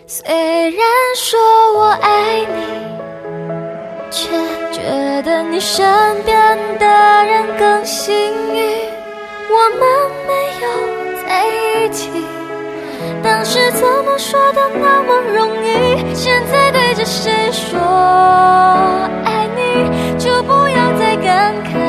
虽然说我爱你，却觉得你身边的人更幸运，我们没有在一起。当时怎么说的那么容易，现在对着谁说爱你，就不要再感慨